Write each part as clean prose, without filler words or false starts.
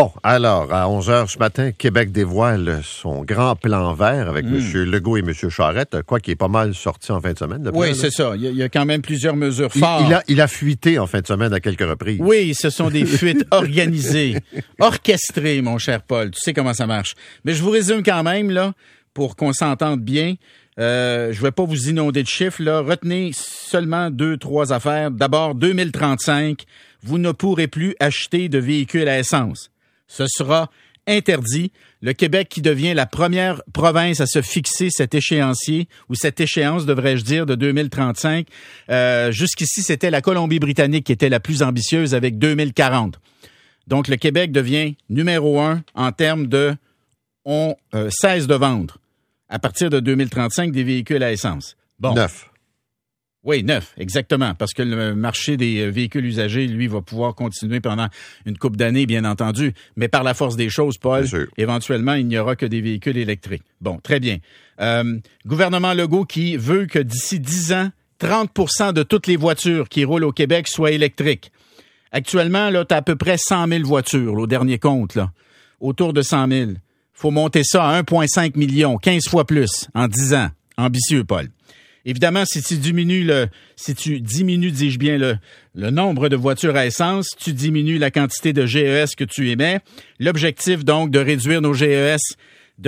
Bon, alors, à 11h ce matin, Québec dévoile son grand plan vert avec M. Legault et M. Charette, quoi qui est pas mal sorti en fin de semaine. Oui, c'est ça. Il y a quand même plusieurs mesures fortes. Il a fuité en fin de semaine à quelques reprises. Oui, ce sont des fuites organisées, orchestrées, mon cher Paul. Tu sais comment ça marche. Mais je vous résume quand même, là, pour qu'on s'entende bien. Je vais pas vous inonder de chiffres, là. Retenez seulement 2-3 affaires. D'abord, 2035, vous ne pourrez plus acheter de véhicules à essence. Ce sera interdit. Le Québec qui devient la première province à se fixer cet échéancier, ou cette échéance, devrais-je dire, de 2035. Jusqu'ici, c'était la Colombie-Britannique qui était la plus ambitieuse avec 2040. Donc, le Québec devient numéro 1 en termes de on cesse de vendre à partir de 2035 des véhicules à essence. Bon. 9. Oui, 9, exactement, parce que le marché des véhicules usagés, lui, va pouvoir continuer pendant une couple d'années, bien entendu, mais par la force des choses, Paul, éventuellement, il n'y aura que des véhicules électriques. Bon, très bien. Gouvernement Legault qui veut que d'ici 10 ans, 30% de toutes les voitures qui roulent au Québec soient électriques. Actuellement, là, tu as à peu près 100 000 voitures, là, au dernier compte, là, autour de 100 000. Faut monter ça à 1,5 million, 15 fois plus en 10 ans. Ambitieux, Paul. Évidemment, si tu diminues, dis-je bien, le nombre de voitures à essence, tu diminues la quantité de GES que tu émets. L'objectif, donc, de réduire nos GES de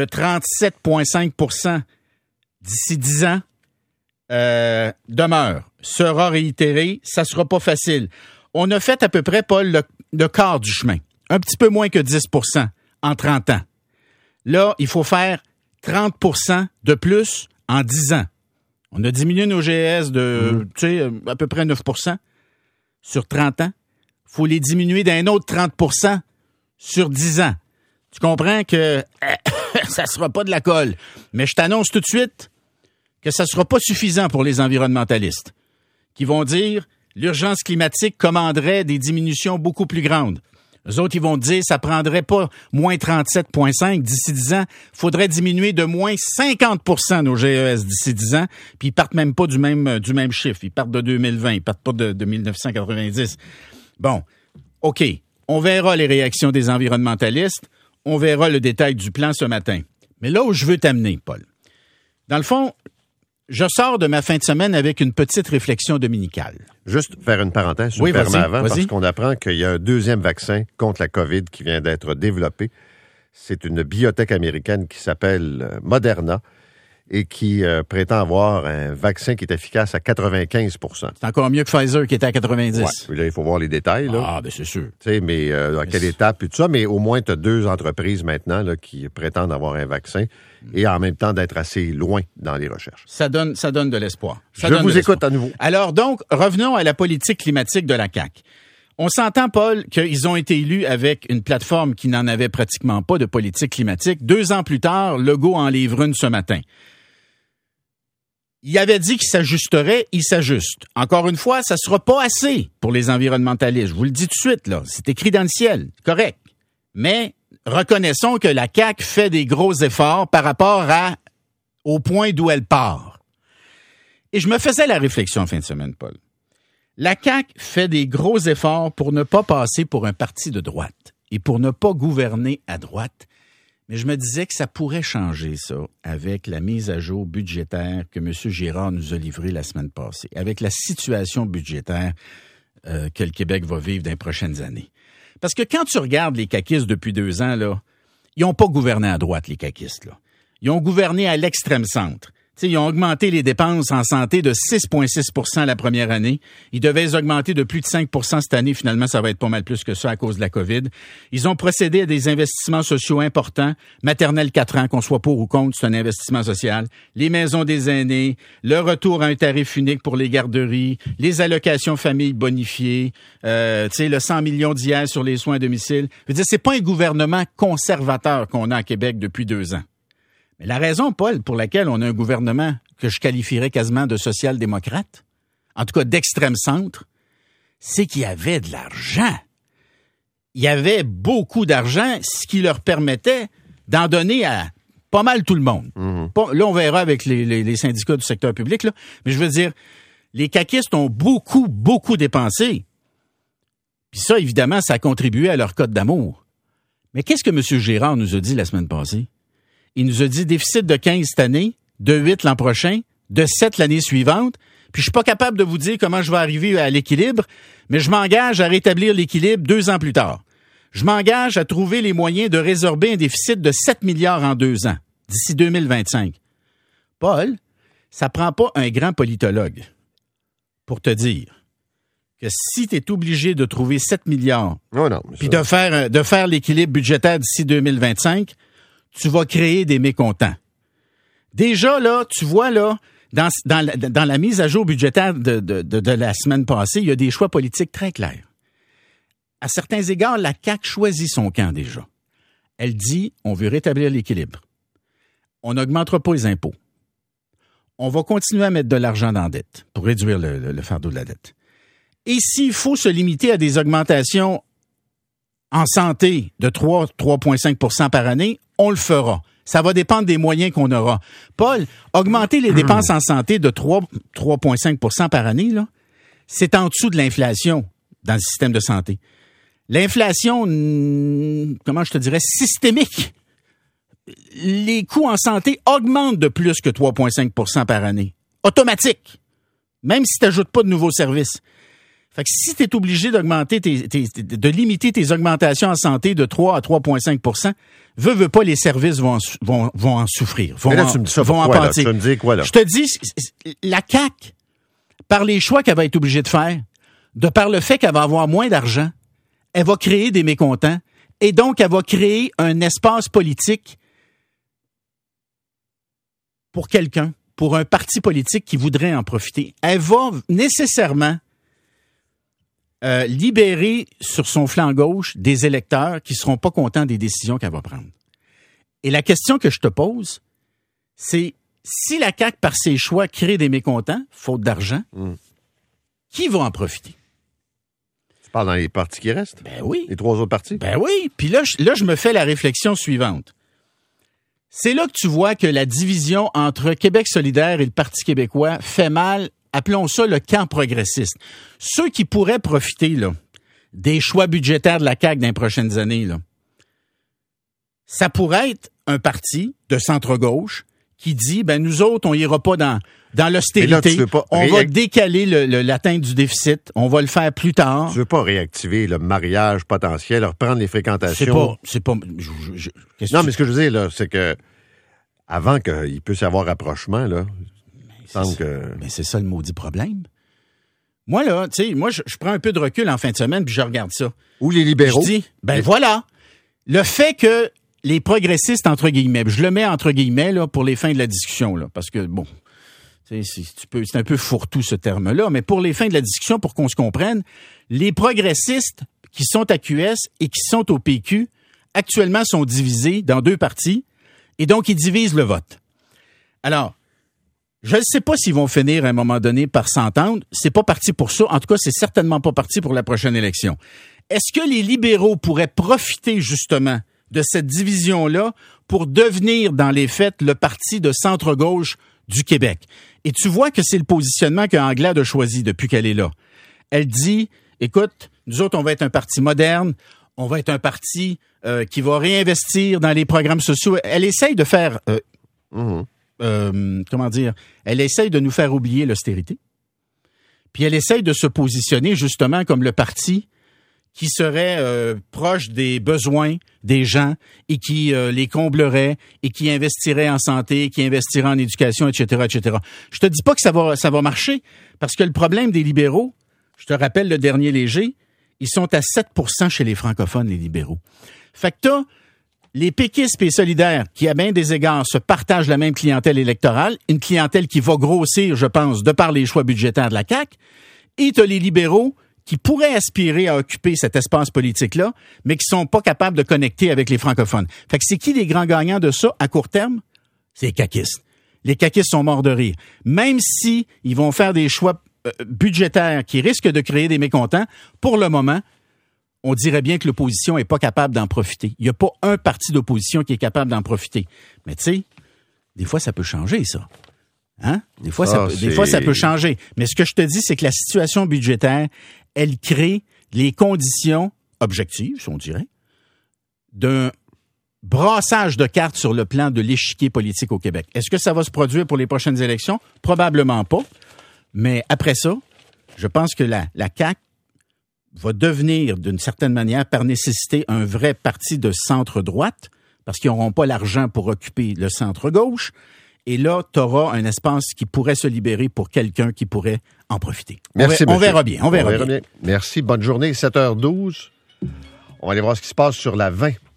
37,5% d'ici 10 ans demeure, sera réitéré. Ça sera pas facile. On a fait à peu près, Paul, le quart du chemin. Un petit peu moins que 10% en 30 ans. Là, il faut faire 30% de plus en 10 ans. On a diminué nos GES de, à peu près 9% sur 30 ans. Il faut les diminuer d'un autre 30% sur 10 ans. Tu comprends que ça sera pas de la colle. Mais je t'annonce tout de suite que ça sera pas suffisant pour les environnementalistes qui vont dire l'urgence climatique commanderait des diminutions beaucoup plus grandes. Eux autres, ils vont te dire ça prendrait pas moins 37,5 d'ici 10 ans. Faudrait diminuer de moins 50% nos GES d'ici 10 ans. Puis ils partent même pas du même chiffre. Ils partent de 2020. Ils partent pas de 1990. Bon, OK. On verra les réactions des environnementalistes. On verra le détail du plan ce matin. Mais là où je veux t'amener, Paul, dans le fond, je sors de ma fin de semaine avec une petite réflexion dominicale. Juste faire une parenthèse, si oui, tu me permets vas-y. parce qu'on apprend qu'il y a un deuxième vaccin contre la COVID qui vient d'être développé. C'est une biotech américaine qui s'appelle Moderna et qui prétend avoir un vaccin qui est efficace à 95%. C'est encore mieux que Pfizer qui était à 90%. Ouais, là, il faut voir les détails. Là. Ah, bien c'est sûr. Tu sais, mais à quelle étape et tout ça, mais au moins tu as 2 entreprises maintenant là, qui prétendent avoir un vaccin et en même temps d'être assez loin dans les recherches. Ça donne de l'espoir. Je vous écoute à nouveau. Alors donc, revenons à la politique climatique de la CAQ. On s'entend, Paul, qu'ils ont été élus avec une plateforme qui n'en avait pratiquement pas de politique climatique. 2 ans plus tard, Legault en livre une ce matin. Il avait dit qu'il s'ajusterait, il s'ajuste. Encore une fois, ça sera pas assez pour les environnementalistes. Je vous le dis tout de suite, là. C'est écrit dans le ciel. Correct. Mais reconnaissons que la CAQ fait des gros efforts par rapport au point d'où elle part. Et je me faisais la réflexion en fin de semaine, Paul. La CAQ fait des gros efforts pour ne pas passer pour un parti de droite et pour ne pas gouverner à droite. Mais je me disais que ça pourrait changer, ça, avec la mise à jour budgétaire que M. Girard nous a livrée la semaine passée, avec la situation budgétaire que le Québec va vivre dans les prochaines années. Parce que quand tu regardes les caquistes depuis 2 ans, là, ils n'ont pas gouverné à droite, les caquistes, là. Ils ont gouverné à l'extrême centre. T'sais, ils ont augmenté les dépenses en santé de 6,6% la première année. Ils devaient les augmenter de plus de 5% cette année. Finalement, ça va être pas mal plus que ça à cause de la COVID. Ils ont procédé à des investissements sociaux importants. Maternelle 4 ans, qu'on soit pour ou contre, c'est un investissement social. Les maisons des aînés, le retour à un tarif unique pour les garderies, les allocations familles bonifiées, le 100 millions d'hier sur les soins à domicile. Je veux dire, c'est pas un gouvernement conservateur qu'on a à Québec depuis 2 ans. Mais la raison, Paul, pour laquelle on a un gouvernement que je qualifierais quasiment de social-démocrate, en tout cas d'extrême centre, c'est qu'il y avait de l'argent. Il y avait beaucoup d'argent, ce qui leur permettait d'en donner à pas mal tout le monde. Mm-hmm. Là, on verra avec les syndicats du secteur public, là. Mais je veux dire, les caquistes ont beaucoup, beaucoup dépensé. Puis ça, évidemment, ça a contribué à leur cote d'amour. Mais qu'est-ce que M. Girard nous a dit la semaine passée? Il nous a dit déficit de 15 cette année, de 8 l'an prochain, de 7 l'année suivante. Puis je suis pas capable de vous dire comment je vais arriver à l'équilibre, mais je m'engage à rétablir l'équilibre 2 ans plus tard. Je m'engage à trouver les moyens de résorber un déficit de 7 milliards en 2 ans, d'ici 2025. Paul, ça prend pas un grand politologue pour te dire que si tu es obligé de trouver 7 milliards puis de faire l'équilibre budgétaire d'ici 2025, tu vas créer des mécontents. Déjà, là, tu vois, là, dans la mise à jour budgétaire de la semaine passée, il y a des choix politiques très clairs. À certains égards, la CAQ choisit son camp déjà. Elle dit, on veut rétablir l'équilibre. On n'augmentera pas les impôts. On va continuer à mettre de l'argent dans la dette pour réduire le fardeau de la dette. Et s'il faut se limiter à des augmentations en santé de 3,5 % par année, on le fera. Ça va dépendre des moyens qu'on aura. Paul, augmenter les dépenses en santé de 3,5 % par année, là, c'est en dessous de l'inflation dans le système de santé. L'inflation, comment je te dirais, systémique. Les coûts en santé augmentent de plus que 3,5 % par année. Automatique. Même si tu n'ajoutes pas de nouveaux services. Fait que si tu es obligé d'augmenter de limiter tes augmentations en santé de 3 à 3,5 %, veux pas, les services vont en souffrir. Mais là, tu me dis ça pourquoi, là? Tu me dis quoi, là? Je te dis, la CAQ, par les choix qu'elle va être obligée de faire, de par le fait qu'elle va avoir moins d'argent, elle va créer des mécontents et donc elle va créer un espace politique pour quelqu'un, pour un parti politique qui voudrait en profiter. Elle va nécessairement libérer sur son flanc gauche des électeurs qui ne seront pas contents des décisions qu'elle va prendre. Et la question que je te pose, c'est si la CAQ, par ses choix, crée des mécontents, faute d'argent, qui va en profiter? Tu parles dans les partis qui restent? Ben oui. Les 3 autres partis? Ben oui. Puis là, je me fais la réflexion suivante. C'est là que tu vois que la division entre Québec solidaire et le Parti québécois fait mal. Appelons ça le camp progressiste. Ceux qui pourraient profiter là, des choix budgétaires de la CAQ dans les prochaines années, là, ça pourrait être un parti de centre-gauche qui dit, ben nous autres, on ira pas dans l'austérité. On va décaler l'atteinte du déficit. On va le faire plus tard. Tu veux pas réactiver le mariage potentiel, reprendre les fréquentations? C'est pas. Non, mais ce que je veux dire, là, c'est que avant qu'il puisse y avoir rapprochement, là, mais c'est ça le maudit problème. Moi, là, tu sais, je prends un peu de recul en fin de semaine puis je regarde ça. Ou les libéraux. Je dis, voilà. Le fait que les progressistes, entre guillemets, je le mets entre guillemets, là, pour les fins de la discussion, là, parce que, bon, c'est un peu fourre-tout ce terme-là, mais pour les fins de la discussion, pour qu'on se comprenne, les progressistes qui sont à QS et qui sont au PQ, actuellement sont divisés dans 2 partis, et donc ils divisent le vote. Alors, je ne sais pas s'ils vont finir à un moment donné par s'entendre. C'est pas parti pour ça. En tout cas, c'est certainement pas parti pour la prochaine élection. Est-ce que les libéraux pourraient profiter justement de cette division-là pour devenir, dans les faits, le parti de centre-gauche du Québec? Et tu vois que c'est le positionnement que Anglade a choisi depuis qu'elle est là. Elle dit, écoute, nous autres, on va être un parti moderne, on va être un parti qui va réinvestir dans les programmes sociaux. Elle essaye de faire... elle essaye de nous faire oublier l'austérité. Puis elle essaye de se positionner justement comme le parti qui serait proche des besoins des gens et qui les comblerait et qui investirait en santé, qui investirait en éducation, etc., etc. Je te dis pas que ça va marcher parce que le problème des libéraux, je te rappelle le dernier léger, ils sont à 7% chez les francophones, les libéraux. Fait que t'as les péquistes et solidaires, qui à bien des égards se partagent la même clientèle électorale, une clientèle qui va grossir, je pense, de par les choix budgétaires de la CAQ, et tu as les libéraux qui pourraient aspirer à occuper cet espace politique-là, mais qui sont pas capables de connecter avec les francophones. Fait que c'est qui les grands gagnants de ça à court terme? C'est les caquistes. Les caquistes sont morts de rire. Même si ils vont faire des choix budgétaires qui risquent de créer des mécontents, pour le moment, on dirait bien que l'opposition est pas capable d'en profiter. Il n'y a pas un parti d'opposition qui est capable d'en profiter. Mais tu sais, des fois, ça peut changer, ça. Hein? Des fois, ça peut changer. Mais ce que je te dis, c'est que la situation budgétaire, elle crée les conditions objectives, on dirait, d'un brassage de cartes sur le plan de l'échiquier politique au Québec. Est-ce que ça va se produire pour les prochaines élections? Probablement pas. Mais après ça, je pense que la CAQ va devenir, d'une certaine manière, par nécessité, un vrai parti de centre-droite, parce qu'ils n'auront pas l'argent pour occuper le centre-gauche. Et là, tu auras un espace qui pourrait se libérer pour quelqu'un qui pourrait en profiter. Merci, on verra bien. Merci. Bonne journée. 7h12. On va aller voir ce qui se passe sur la 20.